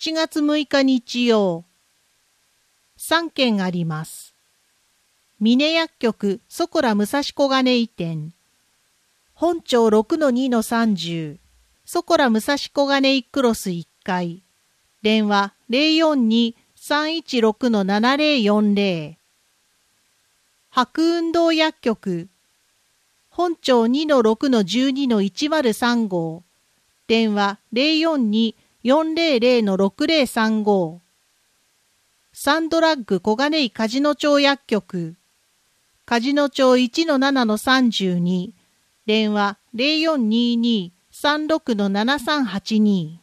7月6日日曜。3件あります。峰薬局そこら武蔵小金井店。本町 6-2-30。そこら武蔵小金井クロス1階。電話 042-316-7040。白雲洞薬局。本町 2-6-12-103 号。電話 042-400-6035。サンドラッグ小金井梶野町薬局。梶野町 1-7-32。電話 0422-36-7382。